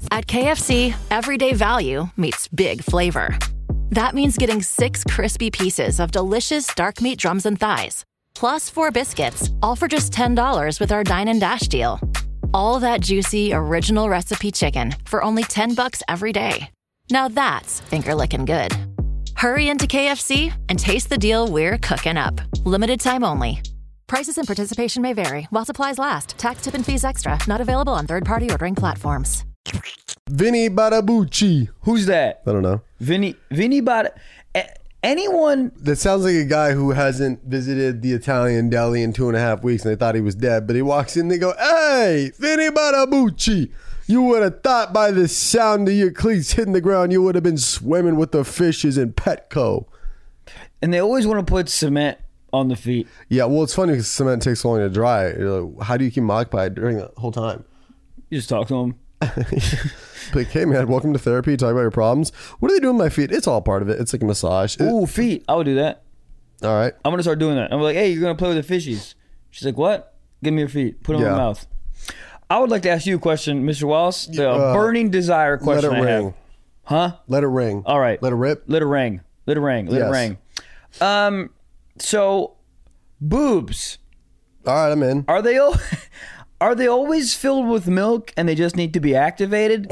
At KFC, everyday value meets big flavor. That means getting 6 crispy pieces of delicious dark meat drums and thighs, plus 4 biscuits, all for just $10 with our Dine and Dash deal. All that juicy, original recipe chicken for only $10 every day. Now that's finger-licking good. Hurry into KFC and taste the deal we're cooking up. Limited time only. Prices and participation may vary while supplies last. Tax, tip, and fees extra. Not available on third-party ordering platforms. Vinny Badabucci. Who's that? I don't know. Vinny Bada. Anyone? That sounds like a guy who hasn't visited the Italian deli in 2.5 weeks and they thought he was dead. But he walks in and they go, "Hey, Vinny Badabucci. You would have thought by the sound of your cleats hitting the ground, you would have been swimming with the fishes in Petco." And they always want to put cement on the feet. Yeah, well, it's funny because cement takes so long to dry. You're like, how do you keep them occupied during the whole time? You just talk to them. Like, hey man, welcome to therapy. Talk about your problems. What are they doing with my feet? It's all part of it. It's like a massage. Ooh, feet. I would do that. All right. I'm gonna start doing that. I'm like, hey, you're gonna play with the fishies. She's like, what? Give me your feet. Put them in my mouth. I would like to ask you a question, Mr. Wallace. The burning desire question let it I ring. have. Huh? Let it ring. All right. Let it rip. Let it ring. Let it ring. Let it ring. So, boobs. All right, I'm in. Are they always filled with milk and they just need to be activated?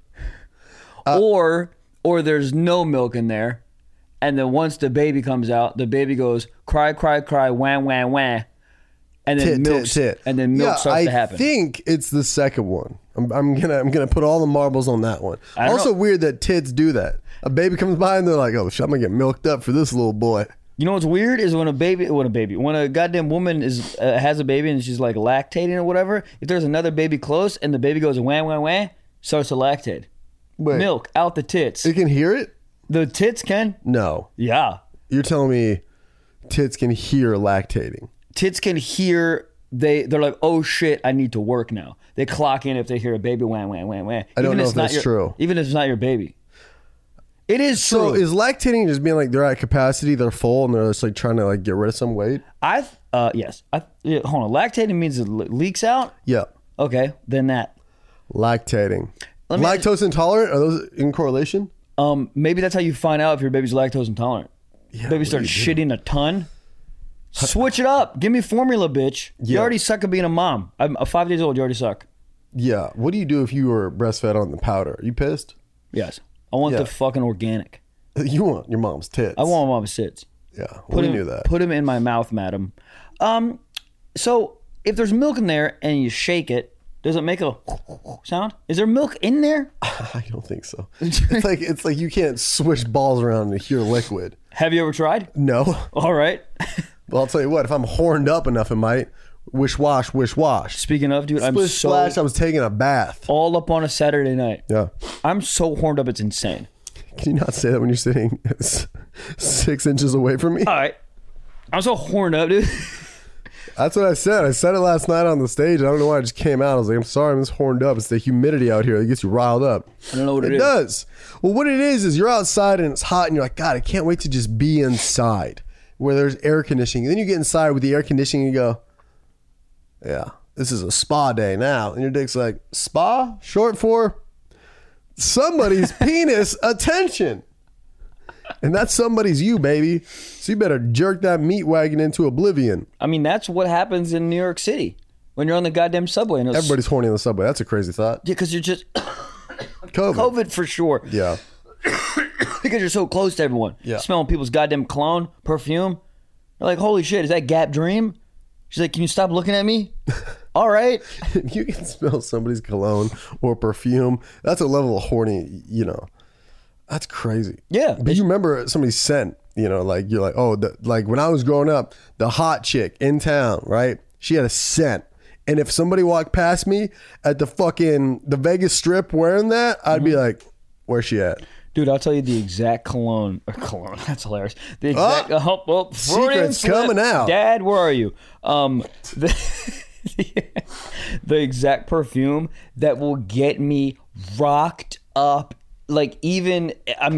Or there's no milk in there, and then once the baby comes out, the baby goes cry, cry, cry, wah, wah, wah, and then milk starts to happen. I think it's the second one. I'm gonna put all the marbles on that one. Also weird that tits do that. A baby comes by and they're like, "Oh shit, I'm gonna get milked up for this little boy." You know what's weird is when a goddamn woman has a baby and she's like lactating or whatever. If there's another baby close and the baby goes wah wah wah, starts to lactate. Wait, milk out the tits. It can hear it? The tits can? No. Yeah. You're telling me tits can hear lactating? Tits can hear. They're like, oh shit, I need to work now. They clock in if they hear a baby wah wah wah wah. I don't know if that's true. Even if it's not your baby. It is true. So is lactating just being like they're at capacity, they're full, and they're just like trying to like get rid of some weight? Yes. Hold on. Lactating means it leaks out? Yeah. Okay, then that. Lactating. Lactose intolerant? Are those in correlation? Maybe that's how you find out if your baby's lactose intolerant. Yeah, baby starts shitting a ton. Switch it up. Give me formula, bitch. Yeah. You already suck at being a mom. I'm 5 days old. You already suck. Yeah. What do you do if you were breastfed on the powder? Are you pissed? Yes. I want the fucking organic. You want your mom's tits. I want my mom's tits. Yeah. We knew that. Put them in my mouth, madam. So if there's milk in there and you shake it, does it make a sound? Is there milk in there? I don't think so. It's like you can't swish balls around and hear liquid. Have you ever tried? No. All right. Well, I'll tell you what. If I'm horned up enough, it might. Wish wash, wish wash. Speaking of, dude, Splash, I was taking a bath. All up on a Saturday night. Yeah. I'm so horned up, it's insane. Can you not say that when you're sitting 6 inches away from me? All right. I'm so horned up, dude. That's what I said. I said it last night on the stage. I don't know why I just came out. I was like, I'm sorry, I'm just horned up. It's the humidity out here that gets you riled up. I don't know what it is. It does. Well, what it is you're outside and it's hot and you're like, God, I can't wait to just be inside where there's air conditioning. And then you get inside with the air conditioning and you go, yeah, this is a spa day now. And your dick's like, spa? Short for somebody's penis attention. And that somebody's you, baby. So you better jerk that meat wagon into oblivion. I mean, that's what happens in New York City when you're on the goddamn subway. And everybody's horny on the subway. That's a crazy thought. Yeah, because you're just... COVID for sure. Yeah. Because you're so close to everyone. Yeah. Smelling people's goddamn cologne, perfume. They're like, holy shit, is that Gap Dream? She's like, can you stop looking at me? All right. You can smell somebody's cologne or perfume. That's a level of horny, That's crazy. Yeah. But you remember somebody's scent, like you're like, oh, like when I was growing up, the hot chick in town, right? She had a scent. And if somebody walked past me at the Vegas Strip wearing that, I'd be like, where's she at? Dude, I'll tell you the exact cologne. That's hilarious. The exact secret's coming out. Dad, where are you? The exact perfume that will get me rocked up. Like even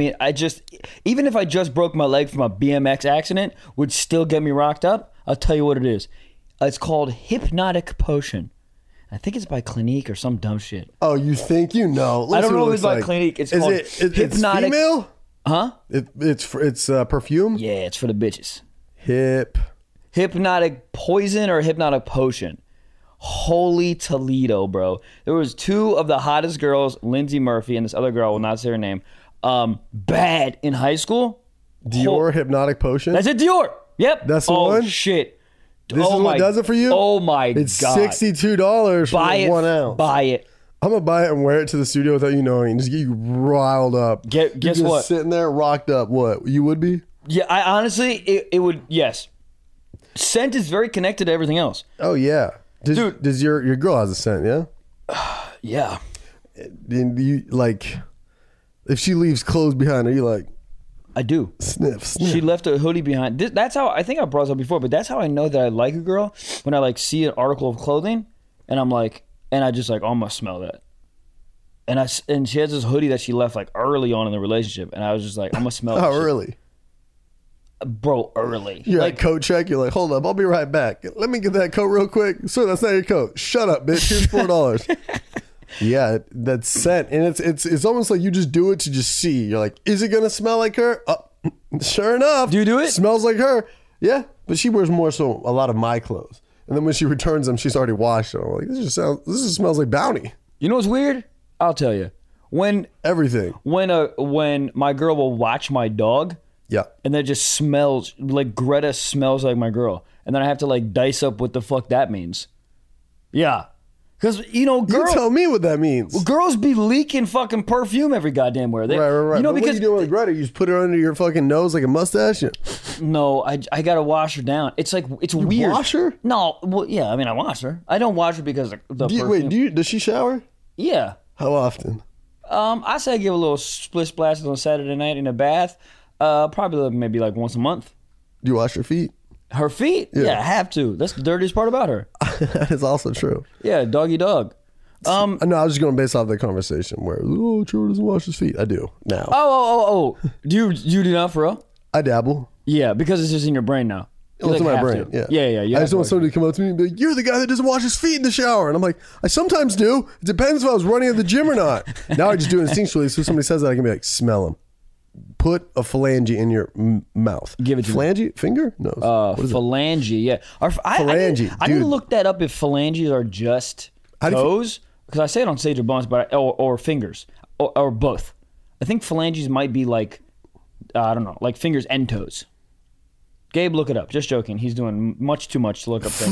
if I just broke my leg from a BMX accident, would still get me rocked up. I'll tell you what it is. It's called Hypnotic Potion. I think it's by Clinique or some dumb shit. Oh, you think you know? I don't know if it's by Clinique. It's called Hypnotic. It's female? Huh? It's perfume? Yeah, it's for the bitches. Hypnotic Poison or Hypnotic Potion. Holy Toledo, bro. There was 2 of the hottest girls, Lindsay Murphy and this other girl, I will not say her name, bad in high school. Dior Hypnotic Potion? That's it, Dior. Yep. That's the one? Oh, shit. This is what does it for you? Oh, my God. It's $62 for 1 ounce. Buy it. I'm going to buy it and wear it to the studio without you knowing and just get you riled up. Guess what? Sitting there rocked up. What? You would be? Yeah, I honestly, it would, yes. Scent is very connected to everything else. Oh, yeah. Dude. Does your girl has a scent, yeah? Yeah. And you, like, if she leaves clothes behind her, you like... I do. Sniff. She left a hoodie behind. That's how, I think I brought this up before, but that's how I know that I like a girl, when I like see an article of clothing and I'm like, and I just like, oh, I must smell that. And she has this hoodie that she left like early on in the relationship, and I was just like, I must smell that How shit. early? Bro, early. You're like, at coat check. You're like, hold up, I'll be right back. Let me get that coat real quick. Sir, that's not your coat. Shut up, bitch. Here's $4. Yeah, that's scent, and it's almost like you just do it to just see. You're like, is it gonna smell like her? Oh, sure enough. Do you do it? Smells like her. Yeah, but she wears more so a lot of my clothes, and then when she returns them, she's already washed them. I'm like, this just smells like Bounty. You know what's weird? I'll tell you. When my girl will watch my dog. Yeah. And that just smells like Greta smells like my girl. And then I have to like dice up what the fuck that means. Yeah. Because, girls... You tell me what that means. Girls be leaking fucking perfume every goddamn where. Right. You know, but what are you doing with Greta? You just put her under your fucking nose like a mustache? No, I got to wash her down. It's like, it's you weird. Wash her? No. Well, yeah, I mean, I wash her. I don't wash her because of the perfume. Wait, does she shower? Yeah. How often? I say I give a little split splash on Saturday night in a bath. Probably maybe like once a month. Do you wash her feet? Her feet? Yeah, I have to. That's the dirtiest part about her. That is also true. Yeah, doggy dog. No, I was just going to base off the conversation where, Trevor doesn't wash his feet. I do now. Oh. Do you do not for real? I dabble. Yeah, because it's just in your brain now. It's in my brain. To. Yeah. I just want somebody to come up to me and be like, you're the guy that doesn't wash his feet in the shower. And I'm like, I sometimes do. It depends if I was running at the gym or not. Now I just do it instinctually. So if somebody says that, I can be like, smell them. Put a phalange in your mouth. Give it to phalange? me. Finger? No. Phalange, yeah. Phalange. I need to look that up if phalanges are just toes. Because I say it on stage or bones, but or fingers. Or both. I think phalanges might be like, I don't know, like fingers and toes. Gabe, look it up. Just joking. He's doing much too much to look up things.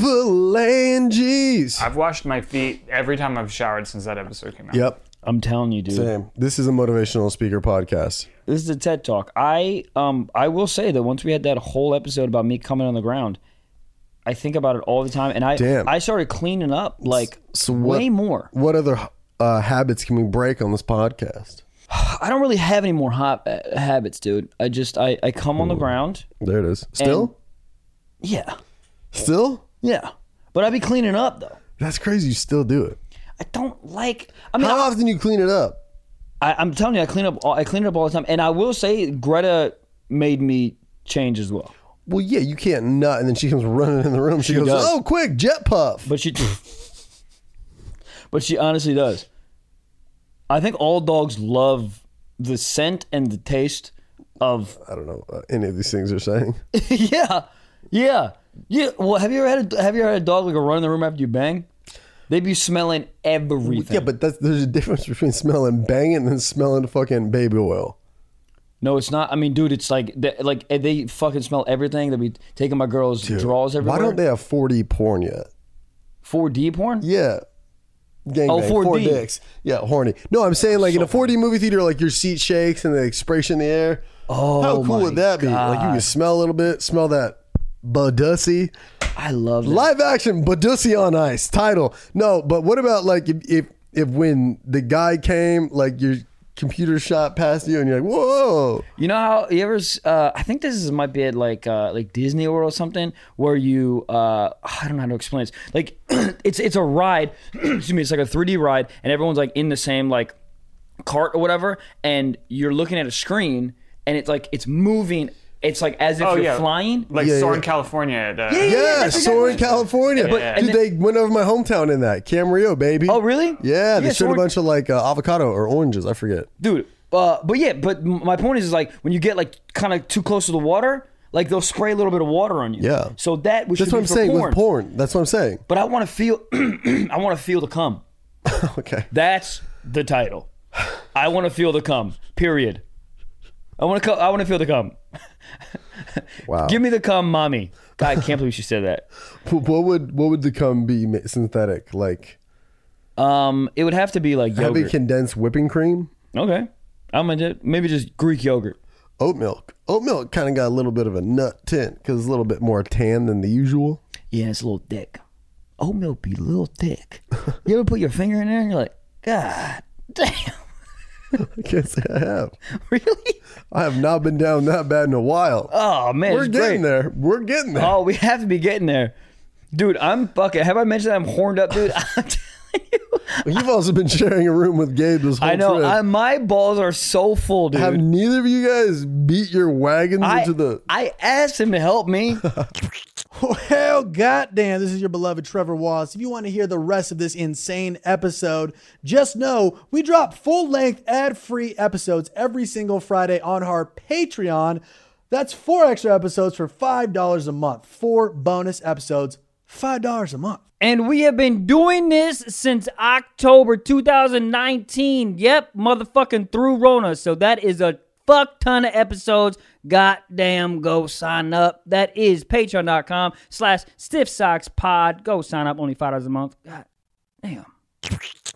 Phalanges. I've washed my feet every time I've showered since that episode came out. Yep. I'm telling you, dude. Same. This is a motivational speaker podcast. This is a TED Talk. I will say that once we had that whole episode about me coming on the ground, I think about it all the time, and I started cleaning up way more. What other habits can we break on this podcast? I don't really have any more habits, dude. I come on the ground. There it is. Still? Yeah. Still? Yeah. But I be cleaning up though. That's crazy. You still do it. I don't like. I mean, how often you clean it up? I'm telling you, I clean it up all the time, and I will say Greta made me change as well. Well, yeah, you can't nut, and then she comes running in the room. She goes, does. "Oh, quick, jet puff!" But she honestly does. I think all dogs love the scent and the taste of. I don't know any of these things you're saying. Yeah. Well, have you ever had a dog like run in the room after you bang? They be smelling everything. Yeah, but there's a difference between smelling banging and then smelling fucking baby oil. No, it's not. I mean, dude, it's like they fucking smell everything. They be taking my girl's drawers everywhere. Why don't they have 4D porn yet? 4D porn? Yeah. Gangbang, 4D. 4 dicks. Yeah, horny. No, I'm saying like in a 4D movie theater, like your seat shakes and they spray shit in the air. Oh, how cool would that be? Like you can smell a little bit, smell that Badussy. I love that. Live action Badussy on Ice title. No, but what about like if when the guy came, like your computer shot past you and you're like, whoa. You know how you ever? I think might be at like Disney World or something where you I don't know how to explain this. Like it's a ride. Excuse me. It's like a 3D ride, and everyone's like in the same like cart or whatever, and you're looking at a screen, and it's like it's moving It's like as if you're flying. Like Yeah, Soarin', yeah. California. At, Yeah, Soarin', California. But- Dude, they went over my hometown in that. Camarillo, baby. Oh, really? Yeah, they showed Soarin'- a bunch of like avocado or oranges. I forget. Dude, but my point is like when you get like kind of too close to the water, like they'll spray a little bit of water on you. Yeah. So that we That's should what be I'm for saying porn. with porn. That's what I'm saying. But I want to feel, I want to feel the cum. Okay. That's the title. I want to feel the cum. Period. I want to feel the cum. Wow. Give me the cum, mommy. God, I can't believe she said that. What would the cum be synthetic? Like It would have to be like heavy yogurt. condensed whipping cream? Okay. I'm gonna maybe just Greek yogurt. Oat milk. Oat milk kind of got a little bit of a nut tint because it's a little bit more tan than the usual. Yeah, it's a little thick. Oat milk be a little thick. You ever put your finger in there and you're like, God damn. I can't say I have. Really? I have not been down that bad in a while. Oh man, We're it's getting great. there. We're getting there. Oh, we have to be getting there. Dude, I'm fucking. Have I mentioned that I'm horned up, dude? I'm telling you. You've also been sharing a room with Gabe this whole I know. trip. My balls are so full, dude. Have neither of you guys beat your wagons into the... I asked him to help me. Well, goddamn, this is your beloved Trevor Wallace. If you want to hear the rest of this insane episode, just know we drop full-length, ad-free episodes every single Friday on our Patreon. That's 4 extra episodes for $5 a month. 4 bonus episodes, $5 a month. And we have been doing this since October 2019. Yep, motherfucking through Rona. So that is a fuck ton of episodes. Goddamn, go sign up. That is patreon.com/stiffsockspod. Go sign up, only $5 a month. God damn.